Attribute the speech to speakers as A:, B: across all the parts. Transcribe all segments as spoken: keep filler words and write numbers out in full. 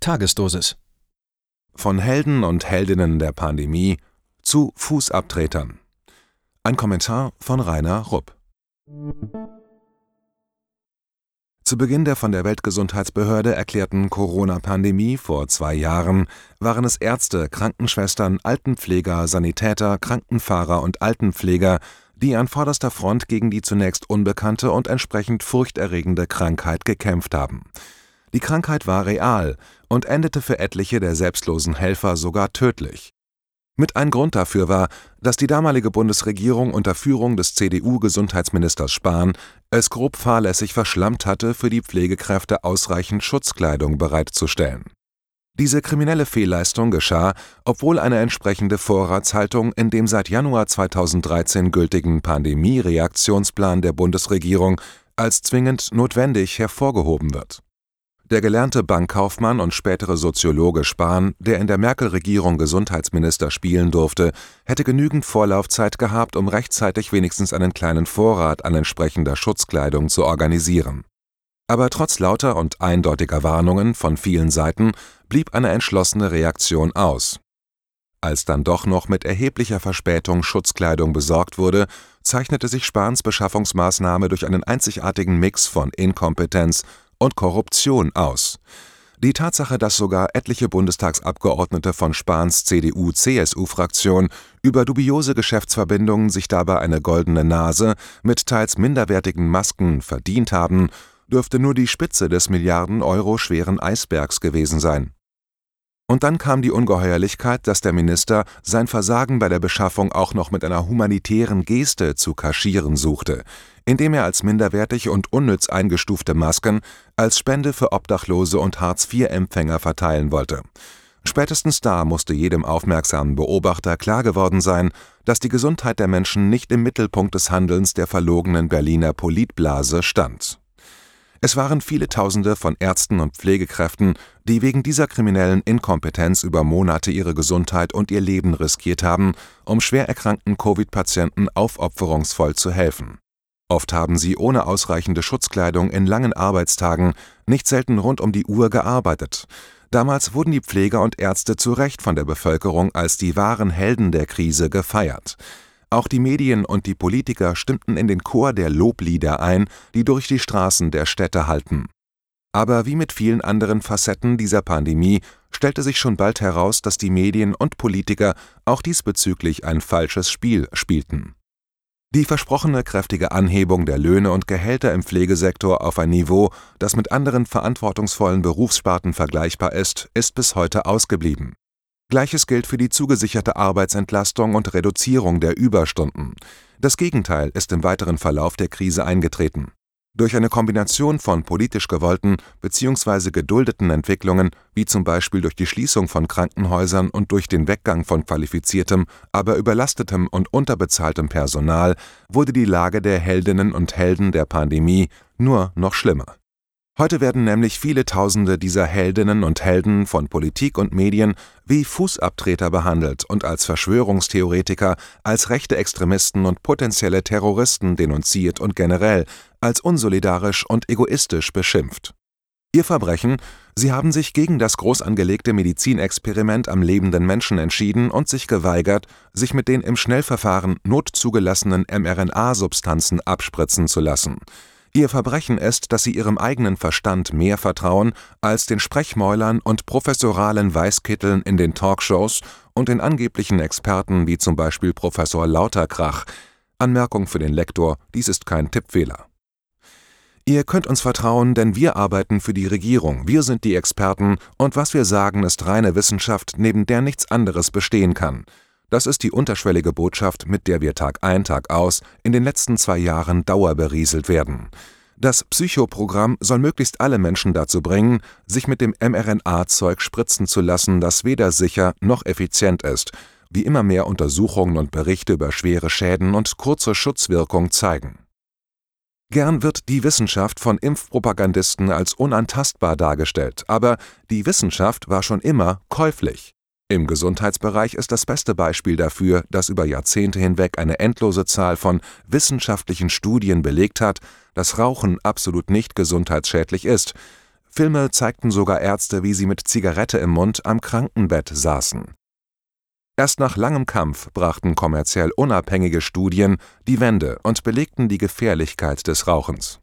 A: Tagesdosis.
B: Von Helden und Heldinnen der Pandemie zu Fußabtretern. Ein Kommentar von Rainer Rupp. Zu Beginn der von der Weltgesundheitsbehörde erklärten Corona-Pandemie vor zwei Jahren waren es Ärzte, Krankenschwestern, Altenpfleger, Sanitäter, Krankenfahrer und Altenpfleger, die an vorderster Front gegen die zunächst unbekannte und entsprechend furchterregende Krankheit gekämpft haben. Die Krankheit war real und endete für etliche der selbstlosen Helfer sogar tödlich. Mit ein Grund dafür war, dass die damalige Bundesregierung unter Führung des C D U-Gesundheitsministers Spahn es grob fahrlässig verschlammt hatte, für die Pflegekräfte ausreichend Schutzkleidung bereitzustellen. Diese kriminelle Fehlleistung geschah, obwohl eine entsprechende Vorratshaltung in dem seit Januar zweitausenddreizehn gültigen Pandemie-Reaktionsplan der Bundesregierung als zwingend notwendig hervorgehoben wird. Der gelernte Bankkaufmann und spätere Soziologe Spahn, der in der Merkel-Regierung Gesundheitsminister spielen durfte, hätte genügend Vorlaufzeit gehabt, um rechtzeitig wenigstens einen kleinen Vorrat an entsprechender Schutzkleidung zu organisieren. Aber trotz lauter und eindeutiger Warnungen von vielen Seiten blieb eine entschlossene Reaktion aus. Als dann doch noch mit erheblicher Verspätung Schutzkleidung besorgt wurde, zeichnete sich Spahns Beschaffungsmaßnahme durch einen einzigartigen Mix von Inkompetenz und Korruption aus. Die Tatsache, dass sogar etliche Bundestagsabgeordnete von Spahns C D U-C S U-Fraktion über dubiose Geschäftsverbindungen sich dabei eine goldene Nase mit teils minderwertigen Masken verdient haben, dürfte nur die Spitze des Milliarden Euro schweren Eisbergs gewesen sein. Und dann kam die Ungeheuerlichkeit, dass der Minister sein Versagen bei der Beschaffung auch noch mit einer humanitären Geste zu kaschieren suchte, indem er als minderwertig und unnütz eingestufte Masken als Spende für Obdachlose und Hartz vier Empfänger verteilen wollte. Spätestens da musste jedem aufmerksamen Beobachter klar geworden sein, dass die Gesundheit der Menschen nicht im Mittelpunkt des Handelns der verlogenen Berliner Politblase stand. Es waren viele Tausende von Ärzten und Pflegekräften, die wegen dieser kriminellen Inkompetenz über Monate ihre Gesundheit und ihr Leben riskiert haben, um schwer erkrankten Covid-Patienten aufopferungsvoll zu helfen. Oft haben sie ohne ausreichende Schutzkleidung in langen Arbeitstagen, nicht selten rund um die Uhr gearbeitet. Damals wurden die Pfleger und Ärzte zu Recht von der Bevölkerung als die wahren Helden der Krise gefeiert. Auch die Medien und die Politiker stimmten in den Chor der Loblieder ein, die durch die Straßen der Städte hallten. Aber wie mit vielen anderen Facetten dieser Pandemie stellte sich schon bald heraus, dass die Medien und Politiker auch diesbezüglich ein falsches Spiel spielten. Die versprochene kräftige Anhebung der Löhne und Gehälter im Pflegesektor auf ein Niveau, das mit anderen verantwortungsvollen Berufssparten vergleichbar ist, ist bis heute ausgeblieben. Gleiches gilt für die zugesicherte Arbeitsentlastung und Reduzierung der Überstunden. Das Gegenteil ist im weiteren Verlauf der Krise eingetreten. Durch eine Kombination von politisch gewollten bzw. geduldeten Entwicklungen, wie zum Beispiel durch die Schließung von Krankenhäusern und durch den Weggang von qualifiziertem, aber überlastetem und unterbezahltem Personal, wurde die Lage der Heldinnen und Helden der Pandemie nur noch schlimmer. Heute werden nämlich viele Tausende dieser Heldinnen und Helden von Politik und Medien wie Fußabtreter behandelt und als Verschwörungstheoretiker, als rechte Extremisten und potenzielle Terroristen denunziert und generell als unsolidarisch und egoistisch beschimpft. Ihr Verbrechen: Sie haben sich gegen das groß angelegte Medizinexperiment am lebenden Menschen entschieden und sich geweigert, sich mit den im Schnellverfahren notzugelassenen mRNA-Substanzen abspritzen zu lassen. Ihr Verbrechen ist, dass sie ihrem eigenen Verstand mehr vertrauen als den Sprechmäulern und professoralen Weißkitteln in den Talkshows und den angeblichen Experten wie zum Beispiel Professor Lauterkrach. Anmerkung für den Lektor: Dies ist kein Tippfehler. Ihr könnt uns vertrauen, denn wir arbeiten für die Regierung, wir sind die Experten und was wir sagen, ist reine Wissenschaft, neben der nichts anderes bestehen kann. Das ist die unterschwellige Botschaft, mit der wir Tag ein, Tag aus in den letzten zwei Jahren dauerberieselt werden. Das Psychoprogramm soll möglichst alle Menschen dazu bringen, sich mit dem mRNA-Zeug spritzen zu lassen, das weder sicher noch effizient ist, wie immer mehr Untersuchungen und Berichte über schwere Schäden und kurze Schutzwirkung zeigen. Gern wird die Wissenschaft von Impfpropagandisten als unantastbar dargestellt, aber die Wissenschaft war schon immer käuflich. Im Gesundheitsbereich ist das beste Beispiel dafür, dass über Jahrzehnte hinweg eine endlose Zahl von wissenschaftlichen Studien belegt hat, dass Rauchen absolut nicht gesundheitsschädlich ist. Filme zeigten sogar Ärzte, wie sie mit Zigarette im Mund am Krankenbett saßen. Erst nach langem Kampf brachten kommerziell unabhängige Studien die Wende und belegten die Gefährlichkeit des Rauchens.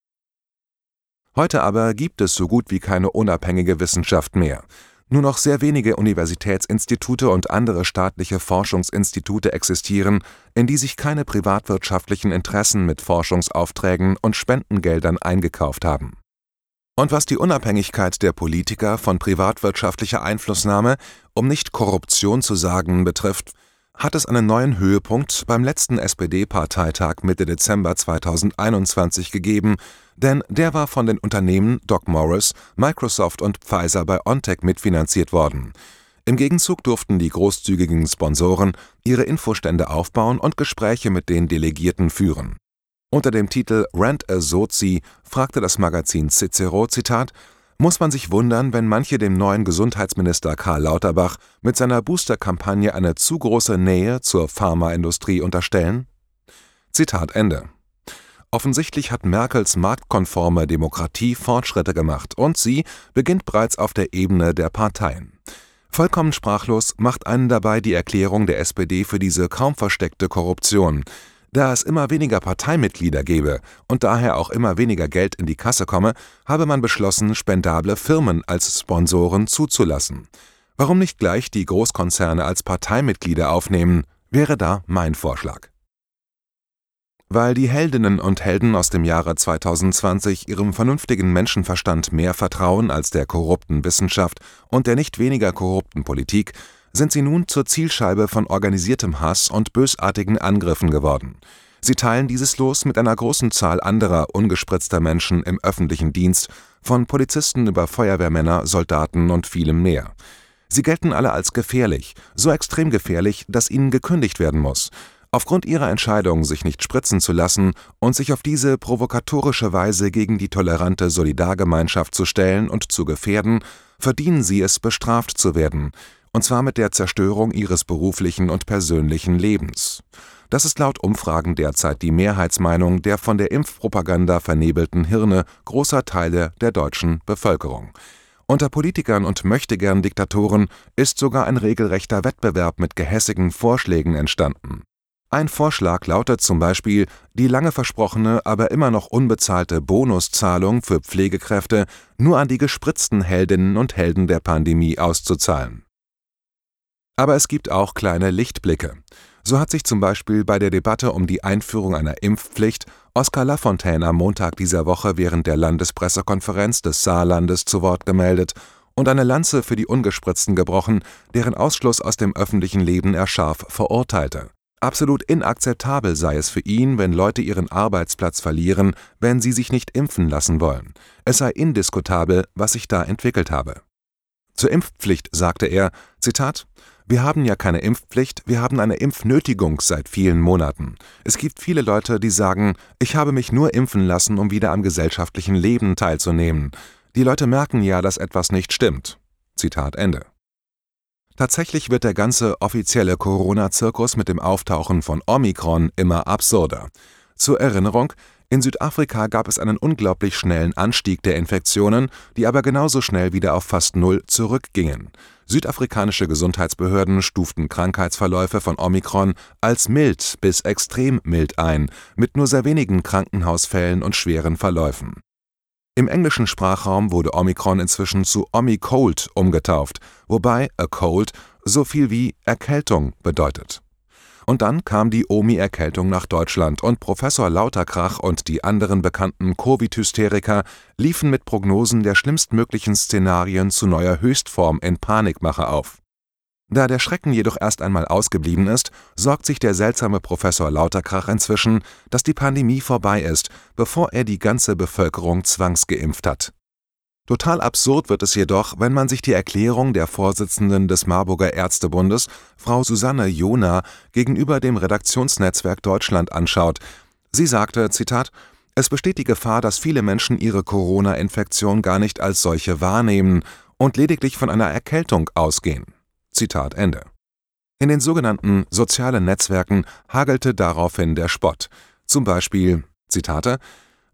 B: Heute aber gibt es so gut wie keine unabhängige Wissenschaft mehr. Nur noch sehr wenige Universitätsinstitute und andere staatliche Forschungsinstitute existieren, in die sich keine privatwirtschaftlichen Interessen mit Forschungsaufträgen und Spendengeldern eingekauft haben. Und was die Unabhängigkeit der Politiker von privatwirtschaftlicher Einflussnahme, um nicht Korruption zu sagen, betrifft, hat es einen neuen Höhepunkt beim letzten S P D-Parteitag Mitte Dezember zweitausendeinundzwanzig gegeben, denn der war von den Unternehmen Doc Morris, Microsoft und Pfizer-BioNTech mitfinanziert worden. Im Gegenzug durften die großzügigen Sponsoren ihre Infostände aufbauen und Gespräche mit den Delegierten führen. Unter dem Titel Rent a Sozi fragte das Magazin Cicero, Zitat, muss man sich wundern, wenn manche dem neuen Gesundheitsminister Karl Lauterbach mit seiner Booster-Kampagne eine zu große Nähe zur Pharmaindustrie unterstellen? Zitat Ende. Offensichtlich hat Merkels marktkonforme Demokratie Fortschritte gemacht und sie beginnt bereits auf der Ebene der Parteien. Vollkommen sprachlos macht einen dabei die Erklärung der S P D für diese kaum versteckte Korruption. Da es immer weniger Parteimitglieder gebe und daher auch immer weniger Geld in die Kasse komme, habe man beschlossen, spendable Firmen als Sponsoren zuzulassen. Warum nicht gleich die Großkonzerne als Parteimitglieder aufnehmen, wäre da mein Vorschlag. Weil die Heldinnen und Helden aus dem Jahre zweitausendzwanzig ihrem vernünftigen Menschenverstand mehr vertrauen als der korrupten Wissenschaft und der nicht weniger korrupten Politik, sind sie nun zur Zielscheibe von organisiertem Hass und bösartigen Angriffen geworden. Sie teilen dieses Los mit einer großen Zahl anderer ungespritzter Menschen im öffentlichen Dienst, von Polizisten über Feuerwehrmänner, Soldaten und vielem mehr. Sie gelten alle als gefährlich, so extrem gefährlich, dass ihnen gekündigt werden muss. Aufgrund ihrer Entscheidung, sich nicht spritzen zu lassen und sich auf diese provokatorische Weise gegen die tolerante Solidargemeinschaft zu stellen und zu gefährden, verdienen sie es, bestraft zu werden. Und zwar mit der Zerstörung ihres beruflichen und persönlichen Lebens. Das ist laut Umfragen derzeit die Mehrheitsmeinung der von der Impfpropaganda vernebelten Hirne großer Teile der deutschen Bevölkerung. Unter Politikern und Möchtegern-Diktatoren ist sogar ein regelrechter Wettbewerb mit gehässigen Vorschlägen entstanden. Ein Vorschlag lautet zum Beispiel, die lange versprochene, aber immer noch unbezahlte Bonuszahlung für Pflegekräfte nur an die gespritzten Heldinnen und Helden der Pandemie auszuzahlen. Aber es gibt auch kleine Lichtblicke. So hat sich zum Beispiel bei der Debatte um die Einführung einer Impfpflicht Oskar Lafontaine am Montag dieser Woche während der Landespressekonferenz des Saarlandes zu Wort gemeldet und eine Lanze für die Ungespritzten gebrochen, deren Ausschluss aus dem öffentlichen Leben er scharf verurteilte. Absolut inakzeptabel sei es für ihn, wenn Leute ihren Arbeitsplatz verlieren, wenn sie sich nicht impfen lassen wollen. Es sei indiskutabel, was sich da entwickelt habe. Zur Impfpflicht sagte er, Zitat, wir haben ja keine Impfpflicht, wir haben eine Impfnötigung seit vielen Monaten. Es gibt viele Leute, die sagen, ich habe mich nur impfen lassen, um wieder am gesellschaftlichen Leben teilzunehmen. Die Leute merken ja, dass etwas nicht stimmt. Zitat Ende. Tatsächlich wird der ganze offizielle Corona-Zirkus mit dem Auftauchen von Omikron immer absurder. Zur Erinnerung, in Südafrika gab es einen unglaublich schnellen Anstieg der Infektionen, die aber genauso schnell wieder auf fast null zurückgingen. Südafrikanische Gesundheitsbehörden stuften Krankheitsverläufe von Omikron als mild bis extrem mild ein, mit nur sehr wenigen Krankenhausfällen und schweren Verläufen. Im englischen Sprachraum wurde Omikron inzwischen zu Omicold umgetauft, wobei a cold so viel wie Erkältung bedeutet. Und dann kam die Omi-Erkältung nach Deutschland und Professor Lauterkrach und die anderen bekannten Covid-Hysteriker liefen mit Prognosen der schlimmstmöglichen Szenarien zu neuer Höchstform in Panikmache auf. Da der Schrecken jedoch erst einmal ausgeblieben ist, sorgt sich der seltsame Professor Lauterkrach inzwischen, dass die Pandemie vorbei ist, bevor er die ganze Bevölkerung zwangsgeimpft hat. Total absurd wird es jedoch, wenn man sich die Erklärung der Vorsitzenden des Marburger Ärztebundes, Frau Susanne Johner, gegenüber dem Redaktionsnetzwerk Deutschland anschaut. Sie sagte, Zitat, es besteht die Gefahr, dass viele Menschen ihre Corona-Infektion gar nicht als solche wahrnehmen und lediglich von einer Erkältung ausgehen. Zitat Ende. In den sogenannten sozialen Netzwerken hagelte daraufhin der Spott. Zum Beispiel, Zitate,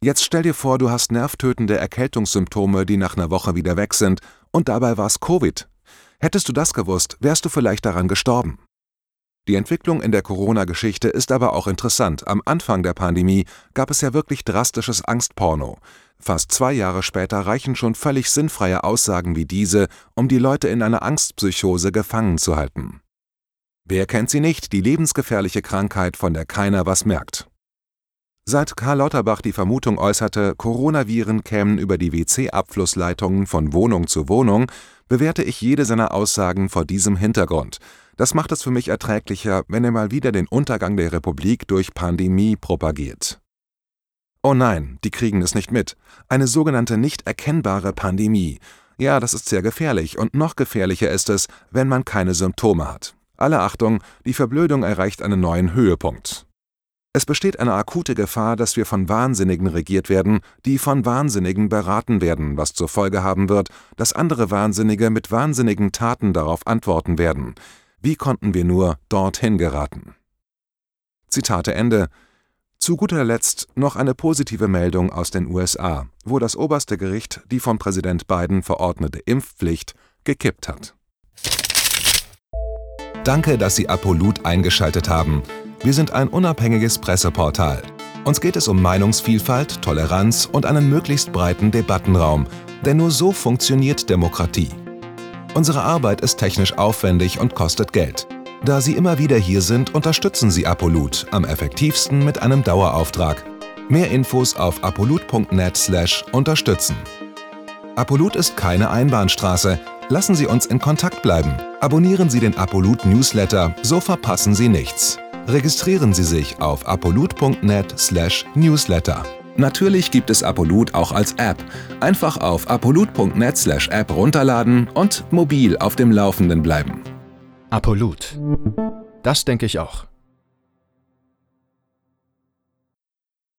B: Jetzt stell dir vor, du hast nervtötende Erkältungssymptome, die nach einer Woche wieder weg sind, und dabei war's Covid. Hättest du das gewusst, wärst du vielleicht daran gestorben. Die Entwicklung in der Corona-Geschichte ist aber auch interessant. Am Anfang der Pandemie gab es ja wirklich drastisches Angstporno. Fast zwei Jahre später reichen schon völlig sinnfreie Aussagen wie diese, um die Leute in einer Angstpsychose gefangen zu halten. Wer kennt sie nicht, die lebensgefährliche Krankheit, von der keiner was merkt? Seit Karl Lauterbach die Vermutung äußerte, Coronaviren kämen über die W C-Abflussleitungen von Wohnung zu Wohnung, bewerte ich jede seiner Aussagen vor diesem Hintergrund. Das macht es für mich erträglicher, wenn er mal wieder den Untergang der Republik durch Pandemie propagiert. Oh nein, die kriegen es nicht mit. Eine sogenannte nicht erkennbare Pandemie. Ja, das ist sehr gefährlich, und noch gefährlicher ist es, wenn man keine Symptome hat. Alle Achtung, die Verblödung erreicht einen neuen Höhepunkt. Es besteht eine akute Gefahr, dass wir von Wahnsinnigen regiert werden, die von Wahnsinnigen beraten werden, was zur Folge haben wird, dass andere Wahnsinnige mit wahnsinnigen Taten darauf antworten werden. Wie konnten wir nur dorthin geraten? Zitate Ende. Zu guter Letzt noch eine positive Meldung aus den U S A, wo das oberste Gericht die von Präsident Biden verordnete Impfpflicht gekippt hat. Danke, dass Sie Apolut eingeschaltet haben. Wir sind ein unabhängiges Presseportal. Uns geht es um Meinungsvielfalt, Toleranz und einen möglichst breiten Debattenraum, denn nur so funktioniert Demokratie. Unsere Arbeit ist technisch aufwendig und kostet Geld. Da Sie immer wieder hier sind, unterstützen Sie Apolut am effektivsten mit einem Dauerauftrag. Mehr Infos auf apolut punkt net slash unterstützen. Apolut ist keine Einbahnstraße. Lassen Sie uns in Kontakt bleiben. Abonnieren Sie den Apolut Newsletter, so verpassen Sie nichts. Registrieren Sie sich auf apolut punkt net slash newsletter. Natürlich gibt es Apolut auch als App. Einfach auf apolut punkt net slash app runterladen und mobil auf dem Laufenden bleiben.
A: Apolut. Das denke ich auch.